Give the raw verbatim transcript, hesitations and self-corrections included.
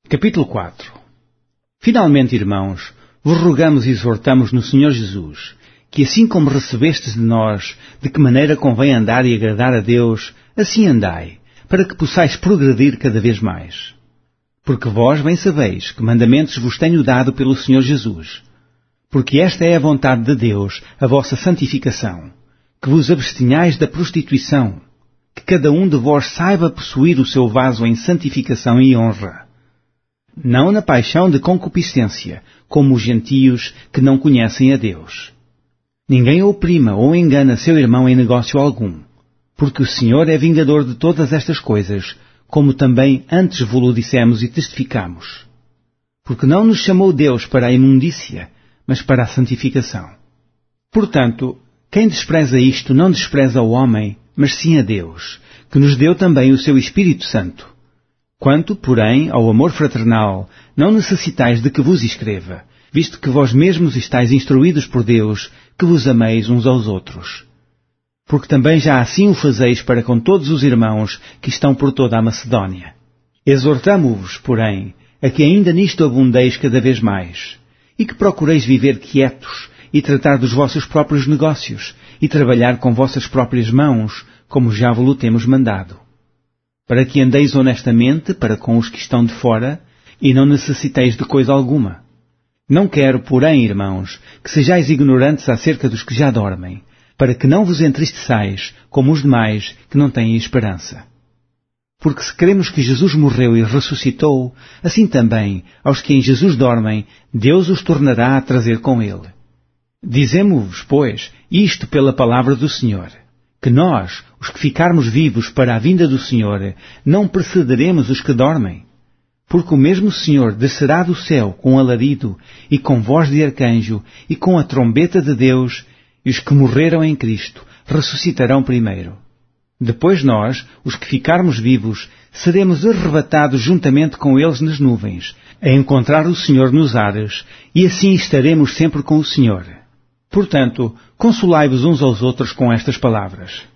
Capítulo quatro. Finalmente, irmãos, vos rogamos e exortamos no Senhor Jesus, que assim como recebestes de nós, de que maneira convém andar e agradar a Deus, assim andai, para que possais progredir cada vez mais. Porque vós bem sabeis que mandamentos vos tenho dado pelo Senhor Jesus. Porque esta é a vontade de Deus, a vossa santificação, que vos abstenhais da prostituição, que cada um de vós saiba possuir o seu vaso em santificação e honra, não na paixão de concupiscência, como os gentios que não conhecem a Deus. Ninguém oprima ou engana seu irmão em negócio algum, porque o Senhor é vingador de todas estas coisas, como também antes vos dissemos e testificamos. Porque não nos chamou Deus para a imundícia, mas para a santificação. Portanto, quem despreza isto não despreza o homem, mas sim a Deus, que nos deu também o seu Espírito Santo. Quanto, porém, ao amor fraternal, não necessitais de que vos escreva, visto que vós mesmos estáis instruídos por Deus, que vos ameis uns aos outros. Porque também já assim o fazeis para com todos os irmãos que estão por toda a Macedónia. Exortamo-vos, porém, a que ainda nisto abundeis cada vez mais, e que procureis viver quietos, e tratar dos vossos próprios negócios, e trabalhar com vossas próprias mãos, como já vos temos mandado. Para que andeis honestamente para com os que estão de fora, e não necessiteis de coisa alguma. Não quero, porém, irmãos, que sejais ignorantes acerca dos que já dormem, para que não vos entristeçais, como os demais, que não têm esperança. Porque se cremos que Jesus morreu e ressuscitou, assim também, aos que em Jesus dormem, Deus os tornará a trazer com ele. Dizemo-vos, pois, isto pela palavra do Senhor, que nós, os que ficarmos vivos para a vinda do Senhor, não precederemos os que dormem. Porque o mesmo Senhor descerá do céu com alarido, e com voz de arcanjo, e com a trombeta de Deus, e os que morreram em Cristo ressuscitarão primeiro. Depois nós, os que ficarmos vivos, seremos arrebatados juntamente com eles nas nuvens, a encontrar o Senhor nos ares, e assim estaremos sempre com o Senhor. Portanto, consolai-vos uns aos outros com estas palavras.